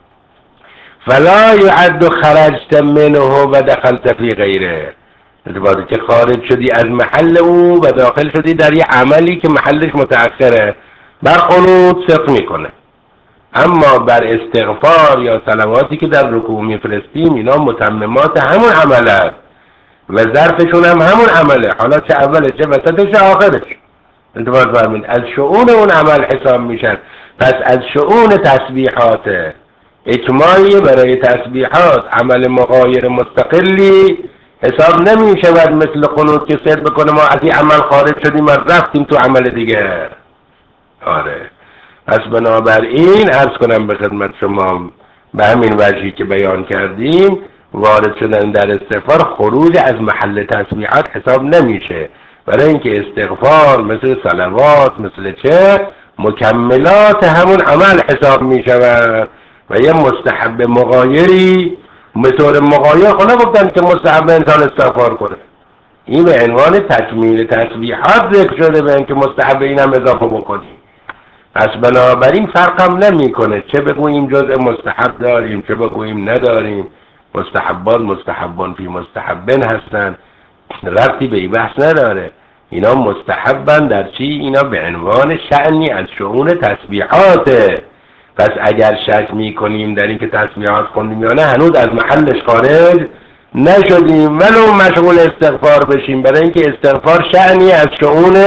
فلا یعد خرجت منه و دخلت فی غیره، اتفاقی که خارج شدی از محل او و داخل شدی در یه عملی که محلش متأخره. بر قنوت صدق میکنه، اما بر استغفار یا صلواتی که در رکوع میفرستیم اینا متممات همون عمله و ظرفشون هم همون عمله، حالا چه اولش چه وسطش چه آخرش. انتباه فرمید از شؤون اون عمل حساب میشن. پس از شؤون تسبیحات اجماعی برای تسبیحات عمل مغایر مستقلی حساب نمیشه و مثل قنوت که صد بکنه ما از این عمل خارج شدیم و رفتیم تو عمل دیگه. آره، پس بنابراین عرض کنم به خدمت شما به همین وجهی که بیان کردیم وارد شدن در استغفار خروج از محل تسبیحات حساب نمیشه، برای اینکه استغفار مثل صلوات مثل چه مکملات همون عمل حساب میشود و یه مستحب مغایری مثل مغایر خدا گفتن که مستحب انسان استغفار کنه، این به عنوان تکمیل تسبیحات ذکر شده به اینکه مستحب این هم اضافه بکنی. پس بنابراین فرقم نمی کنه چه بگوییم جزء مستحب داریم چه بگوییم نداریم، مستحبان مستحبان فی مستحبن هستن، ربطی به این بحث نداره. اینا مستحبن در چی؟ اینا به عنوان شأنی از شؤون تسبیحاته. پس اگر شک می کنیم در این که تسبیحات خوندیم یا نه هنوز از محلش خارج نشدیم ولو مشغول استغفار بشیم، برای اینکه استغفار شأنی از شؤون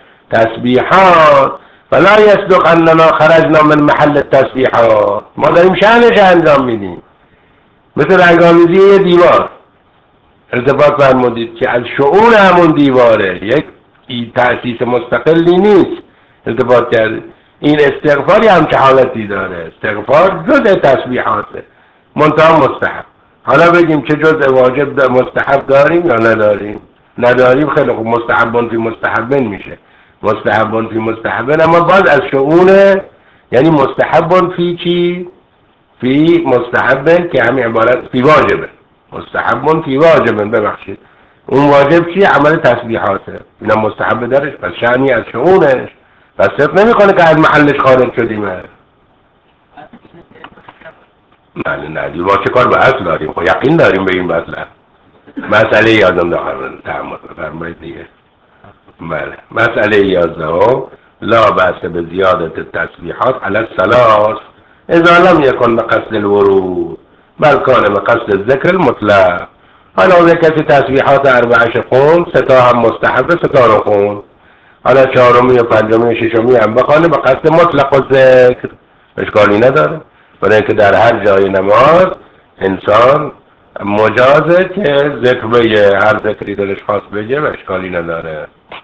تسبیحات. فلا یصدق اننا خرجنا من محل التسبیحات، ما داریم شأنش انجام میدیم. مثل رنگامیزی دیوار ارتباط فرمودید که از شؤون همون دیواره، یک تأسیس مستقلی نیست ارتباط کرد. این استغفاری هم چه حالتی داره؟ استغفار جزء تسبیحاته منتها مستحب. حالا بگیم چه جزء واجب مستحب داریم یا نداریم؟ نداریم، خیلی خوب، مستحبان فی مستحبن میشه، مستحبان فی مستحبن، اما باز از شؤونه، یعنی مستحبان فی چی؟ فی مستحبن که همین عبارت فی واجبه، مستحبان فی واجبن، ببخشید اون واجب چی؟ عمل تسبیحاته، اینا مستحب درش، پس شأنی از شؤونش، پس صرف نمی کنه که از محلش خارج شدیم. نه نه دیو با چه کار به اصل داریم؟ خب یقین داریم به این مسئله. مسئله یازم دارم تعمل فرمایید دیگه. بله، مسئله یازده لا بأس به زیادت تسبیحات علی الثلاث اذا لم یکن به قصد الورود بل کان به قصد الذکر المطلق. حالا اون کسی تسبیحات اربعش خون، سه تا هم مستحب، سه تا رو خون. حالا چهارمی و پنجمی و ششمی هم بخوانه به قصد مطلق و ذکر، اشکالی نداره. برای اینکه در هر جای نماز انسان مجازه که ذکر بگه، هر ذکری دلش خواست بگه و اشکالی نداره.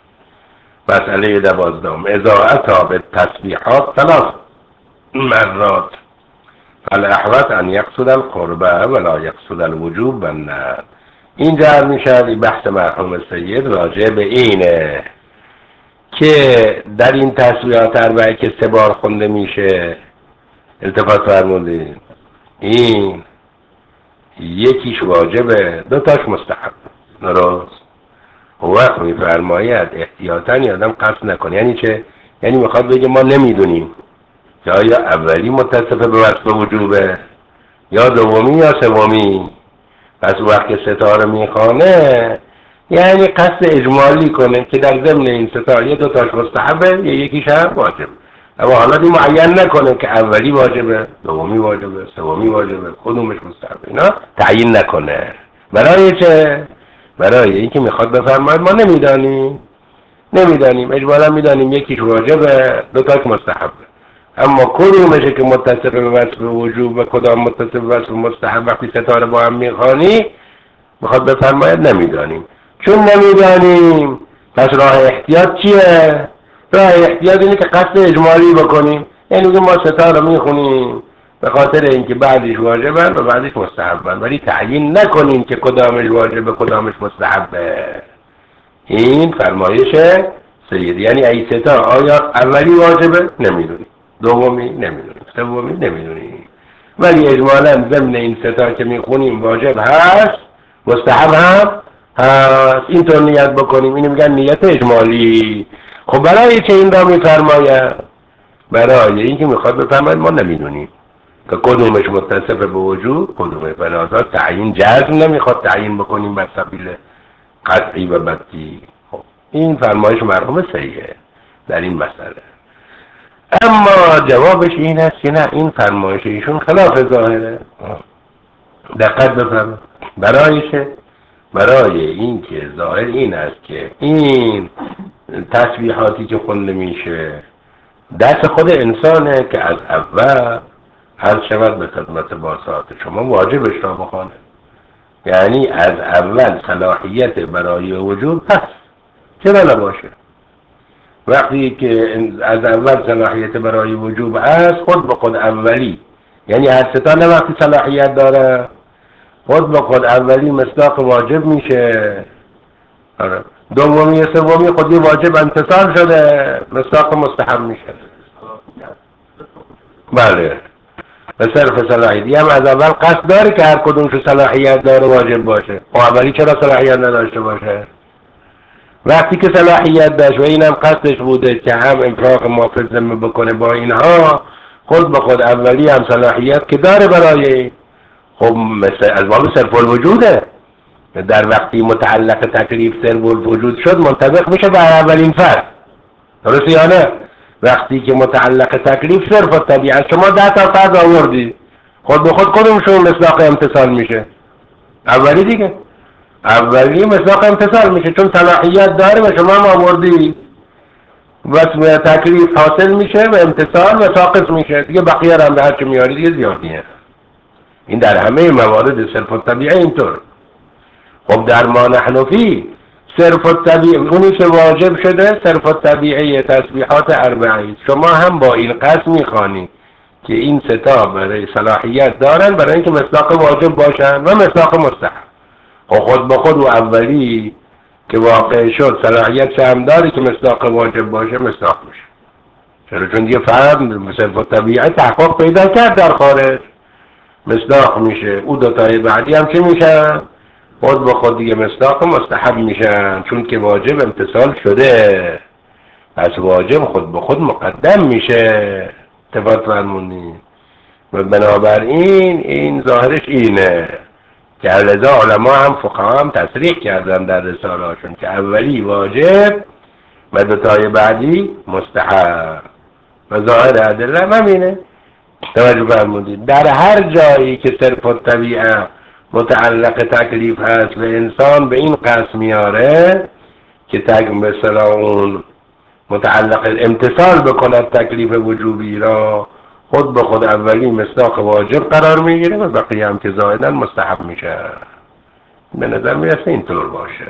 مسئله دوازدهم، اذا اتی بالتسبیحات ثلاث مرات فالاحوط ان یقصد القربه ولا یقصد الوجوب و الندب. اینجا هر میشه بحث مرحوم سید راجع به اینه که در این تسبیحات اربعه که سه بار خونده میشه، التفات فرمودین، این یکیش واجبه، دو تاش مستحب. درست؟ وقت میفرماید احتیاطاً یادم قصد نکنه. یعنی چه؟ یعنی میخواد بگه ما نمیدونیم که آیا اولی متصف به وصف وجوبه یا دومی یا سومی. پس وقت ستاره میخوانه یعنی قصد اجمالی کنه که در ضمن این ستاره یه دو تاش مستحبه یا یکیش هم واجب. اما حالا دی معین نکنه که اولی واجبه، دومی واجبه، سومی واجبه، کدومش مستحبه، اینا تعیین نکنه. برای چه؟ برای اینکه میخواد بفرماید ما نمیدانیم نمیدانیم اجمالا میدانیم یکیش واجبه، دو تاش مستحبه، اما کدومشه که متصف به وصف وجوب و کدام متصف به وصف مستحب وقتی ستاره با هم میخوانی میخواد بفرماید نمیدانیم. چون نمیدانیم پس راه احتیاط چیه؟ راه احتیاط اینه که قصد اجمالی بکنیم، یعنی که ما ستاره میخونیم به خاطر اینکه بعدش واجبن و بعدش مستحبن، ولی تعیین نکنیم که کدامش واجبه کدامش مستحبه. این فرمایش سید. یعنی ای ستا آیا اولی واجبه؟ نمیدونیم، دومی نمیدونیم، سومی نمیدونیم، ولی اجمالا ضمن این ستا که میخونیم واجب هست، مستحب هم هست. اینطور نیت بکنیم. اینو میگن نیت اجمالی. خب برای چه این را میفرماید؟ برای اینکه میخواد بفرماید ما نمیدونیم که کدومش متصف به وجود کدومه، بنابراین تعیین جزم نمیخواد تعیین بکنیم بر سبیل قطعی و بدی. خب این فرمایش مرحوم سیه در این مسئله. اما جوابش این است که نه، این فرمایش ایشون خلاف ظاهره. دقت بفرمایید. برای چه؟ برای این که ظاهر این است که این تسبیحاتی که خونده میشه دست خود انسانه که از اول هر شود به خدمت باسات شما واجبش را بخوانه. یعنی از اول صلاحیت برای وجود هست، چرا نباشه؟ وقتی که از اول صلاحیت برای وجوب هست، خود به خود اولی، یعنی هر ستانه وقتی صلاحیت داره خود به خود اولی مصداق واجب میشه. دومی سومی خودی واجب امتصال شده، مصداق مستحب میشه. بله، به صرف صلاحیتی هم از اول قصد داره که هر کدومش صلاحیت داره واجب باشه. خب اولی چرا صلاحیت نداشته باشه؟ وقتی که صلاحیت داشت و اینم قصدش بوده که هم انفراق مافل ذمه بکنه با اینها، خود به خود اولی هم صلاحیت که داره برای، خب مثل از باب صرف الوجوده. در وقتی متعلق تکلیف صرف الوجود شد منطبق میشه بر اولین فرض، درسته یا نه؟ وقتی که متعلق تکلیف صرف الطبیعه، شما ده تا فرض آوردی، خود به خود کدومشون مصداق امتصال میشه؟ اولی دیگه. اولی مصداق امتصال میشه چون صلاحیت داره و شما هم آوردی، بس تکلیف حاصل میشه و امتصال و ساقط میشه دیگه. بقیه هم به هر چه میاری دیگه زیادیه. این در همه موارد صرف الطبیعه اینطور. خب در ما نحن فی صرف الطبیعه اونی که واجب شده صرف الطبیعه تسبیحات اربعین، شما هم با این قصد میخوانی که این ستا برای صلاحیت دارن برای اینکه مصداق واجب باشن و مصداق مستحب. خب خود به خود و اولی که واقع شد صلاحیت هم داری که مصداق واجب باشه، مصداق میشه. چرا؟ چون دیگه فهم صرف الطبیعه تحقق پیدا کرد در خارج، مصداق میشه. او دوتای بعدی هم چه میشن؟ خود به خود دیگه مصداق مستحب میشن، چون که واجب امتصال شده. پس واجب خود به خود مقدم میشه. اتفاق فرمونی. و بنابراین این ظاهرش اینه که لذا علما هم فقها هم تصریح کردن در رساله هاشون که اولی واجب و دوتای بعدی مستحب. و ظاهر ادله هم همینه. توجه فرمودید. در هر جایی که صرف الطبیعه متعلق تکلیف هست و انسان به این قصد میاره که تک مثلا اون متعلق امتصال بکند تکلیف وجوبی را، خود به خود اولی مصداق واجب قرار میگیره و بقیه هم که زائدن مستحب میشه. به نظر میرسه اینطور باشه.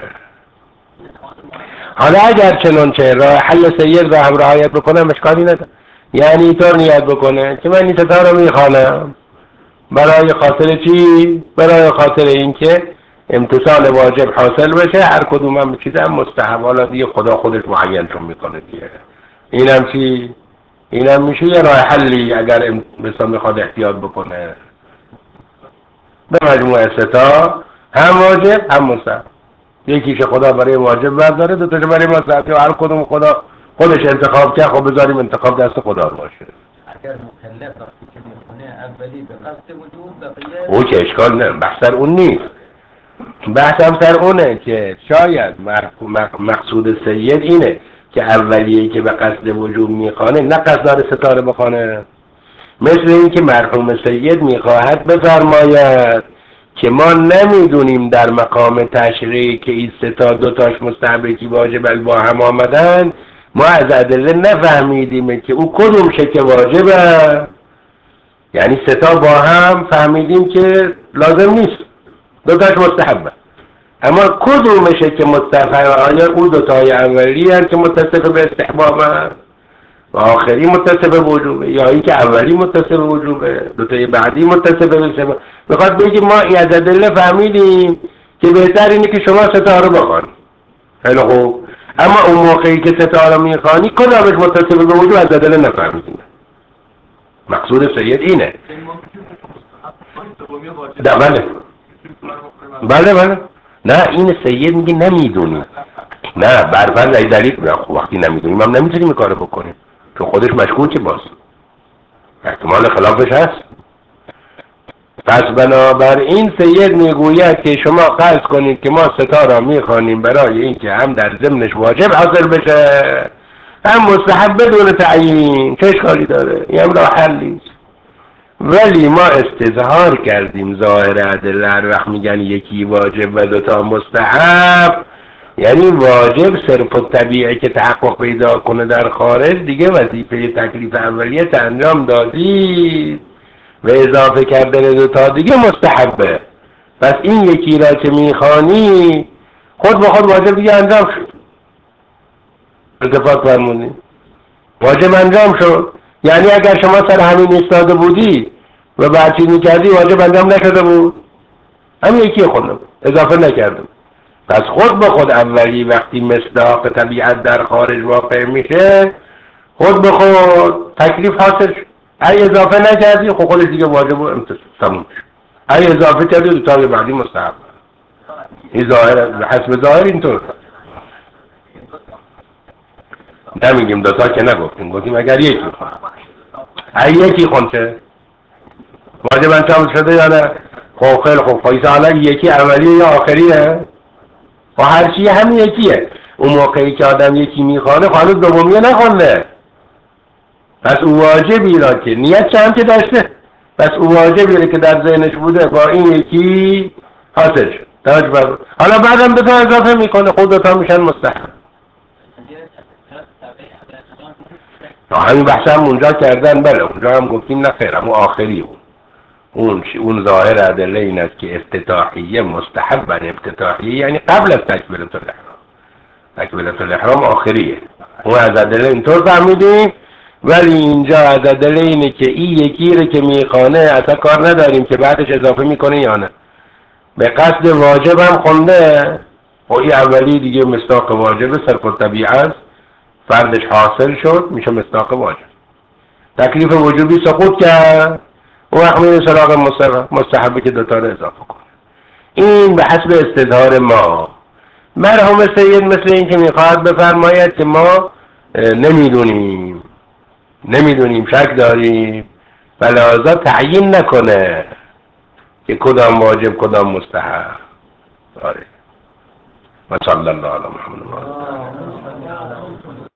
حالا اگر چنانچه راه حل سید را هم رعایت بکنم اشکالی نداره. یعنی اینطور نیت بکنه که من این ستا رو میخوانم برای خاطر چی؟ برای خاطر اینکه امتصال واجب حاصل بشه، هر کدوم هم چیزم مستحب. حالا دیگه خدا خودش معینشون میکنه دیگه. اینم چی؟ اینم میشه یه راه حلی اگر مثلا میخواد احتیاط بکنه. به مجموع ستا هم واجب هم مستحب. یکیش خدا برای واجب برداره، دو تاش برای مستحب. هر کدوم خدا خودش انتخاب کرد، خب بذاریم انتخاب دست خدا باشه. اگر مکلف وقتی که میخونه اولی به قصد وجود بقیه او که اشکال نه، بحث سر اون نیست. بحث هم سر اونه که شاید مقصود سید اینه که اولیه‌ای که به قصد وجود میخوانه نه قصد داره ستاره بخوانه. مثل این که مرحوم سید میخواهد بفرماید که ما نمیدونیم در مقام تشریع که این ستا دوتاش مستحبه که واجب با هم آمدن، ما از ادله نفهمیدیم که او کدومشه که واجبه. یعنی ستا با هم فهمیدیم که لازم نیست، دوتاش مستحبه، اما کدومشه که مستحبه؟ آیا او دوتای اولی هست که متصف به استحبابه و آخری متصف به وجوبه، یا این که اولی متصف به وجوبه دوتای بعدی متصف به استحبابه؟ میخواد بگی ما این از ادله فهمیدیم که بهتر اینه که شما ستا رو بخوانی. خیلی خوب، اما اون موقعی که ستا رو میخوانی کدامش متصف به وجوب از ادله نفهمیدیم. مقصود سید اینه. بله بله بله نه، این سید میگه نمیدونیم. نه برفرض ای دلیل وقتی نمیدونیم هم نمیتونیم این کارو بکنیم چون خودش مشکوکه، باز احتمال خلافش هست. پس بنابراین سید میگوید که شما قصد کنید که ما ستا را میخوانیم برای اینکه هم در ضمنش واجب حاصل بشه هم مستحب بدون تعیین. چه اشکالی داره؟ این هم راه حلی. ولی ما استظهار کردیم ظاهر ادله هر وقت میگن یکی واجب و دوتا مستحب، یعنی واجب صرف الطبیعه که تحقق پیدا کنه در خارج دیگه وظیفه تکلیف اولیت انجام دادید و اضافه کردن دوتا دیگه مستحبه. پس این یکی را که میخوانی خود به خود واجب دیگه انجام شد. اتفاق فرمودیم واجب انجام شد. یعنی اگر شما سر همین ایستاده بودی و بعد چیز میکردی واجب انجام نشده بود، همین یکی خوندم اضافه نکردم. پس خود به خود اولی وقتی مصداق طبیعت در خارج واقع میشه خود به خود تکلیف حاصل شد. ای اضافه نکردی خود خودش دیگه واجب و امتصال تموم شد. ای اضافه کردی دو تا بعدی مستحب. این ظاهر حسب ظاهر اینطور. نمیگیم دوتا که نگفتیم، گفتیم اگر یکی ای یکی خونده واجب انجام شده یا نه. خب خیلی خوب، فایزه حالا یکی اولیه یا آخریه و هر چی همین یکیه. اون موقعی که آدم یکی میخوانه خانه دومیه نخونده، پس او واجبی را که نیت چند که داشته، پس او واجبی را که در ذهنش بوده با این یکی حاصل شد. حالا بعدم دوتا اضافه میکنه خود دوتا میشن مستحب. همین بحث هم اونجا کردن. بله اونجا هم گفتیم نه خیر، اما آخری بود. اون اون ظاهر ادله این است که افتتاحیه مستحب بن افتتاحیه یعنی قبل از تکبیرة الاحرام. تکبیرة الاحرام آخریه. اون از ادله اینطور فهمیدیم. ولی اینجا از ادله اینه که این یکی رو که میخوانه اصلا کار نداریم که بعدش اضافه میکنه یا نه. به قصد واجب هم خونده و این اولی دیگه مصداق واجب صرف الطبیعه فردش حاصل شد، میشه مصداق واجب. تکلیف وجوبی سقوط کرد و احمین سراغ مستحبه که دوتا رو اضافه کنه. این به حسب استظهار ما. مرحوم سید مثل این که میخواهد بفرماید که ما نمیدونیم نمیدونیم شک داریم و لذا تعیین نکنه که کدام واجب کدام مستحب. آره و صلی الله علی محمد.